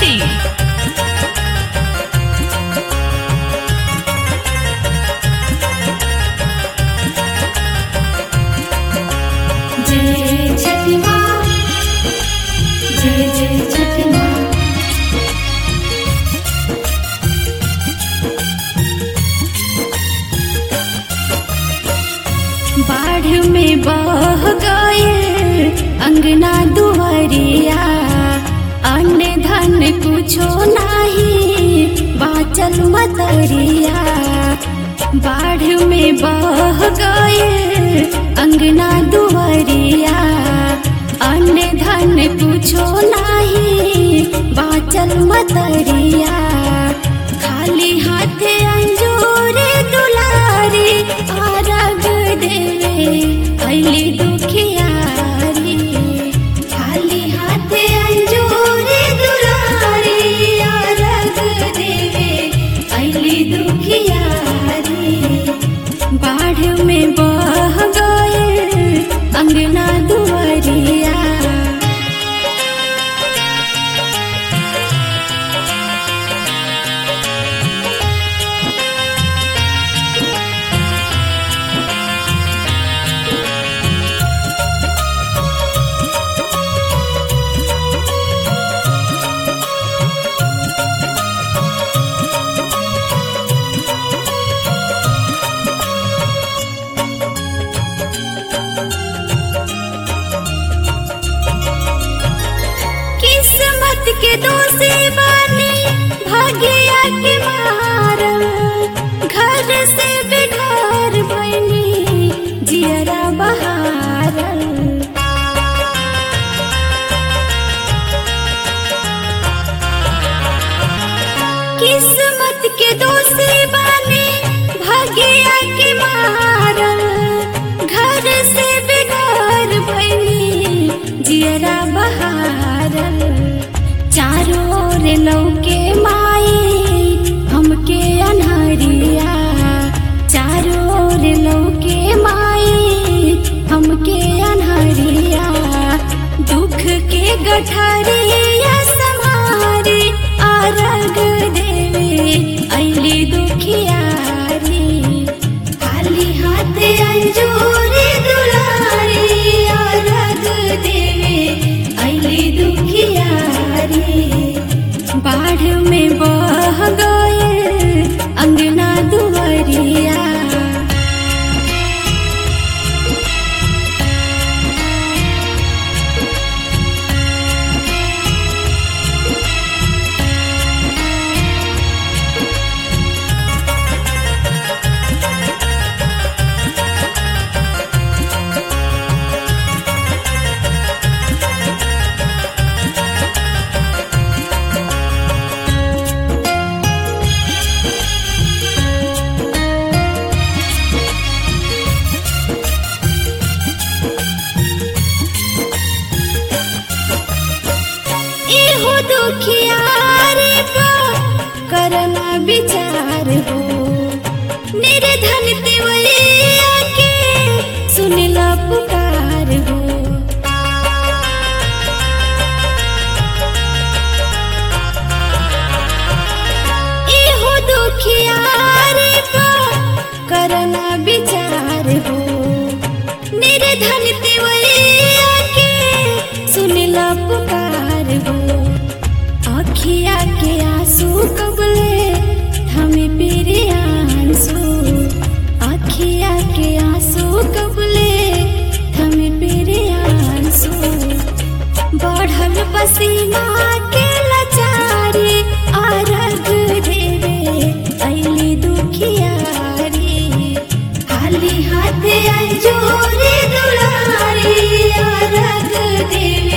सीतामढ़ी। जय छठी माँ, जय जय छठी माँ। बाढ़ में बह गए अंगना दुआरिया, अन्न धन कुछो नाही बाचल मतरिया। बाढ़ में बह गए अंगना दुआरिया, अन्न धन कुछो नाही बाचल मतरिया। खाली हाथे अंजूरे दुलारी आरग देवे अली दुखियारी। खाली हाथे अंजूरे दुलारी आरग देवे अली दुखियारी। बाढ़ में बह गए अंगना दुआरिया। किस्मत के दोषी बानी भाग्या के मारल, घर से बेघर बनी जियरा बहारल। किस्मत के दोषी बानी भाग्या के मारल, घर से बेघर बनी जियरा बहारल। चारों ओर लौके माई हमके अन्हरिया, चारों ओर लौके माई हमके अन्हरिया। दुख के गठरिया सम्हारी आरग देवे अली दुखियारी। खाली हाथे अंजूरी दुलारी आरग देवे अली दुखियारी। बाढ़ में बह गए अंगना दुआरिया। एहो दुखियारी को करना विचार हो, निर्धन तिवैया के सुनला पुकार हो। एहो दुखियारी को करना विचार हो, निर्धन तिवैया के सुनला पुकार हो। अखिया के आंसू कबले थमे पीरे आंसू, अखिया के आंसू कबले थमे पीरे आंसू। बढ़ल पसीना के लाचारी आरग देवे अली दुखियारी। खाली हाथे अंजूरी दुलारी आरग देवे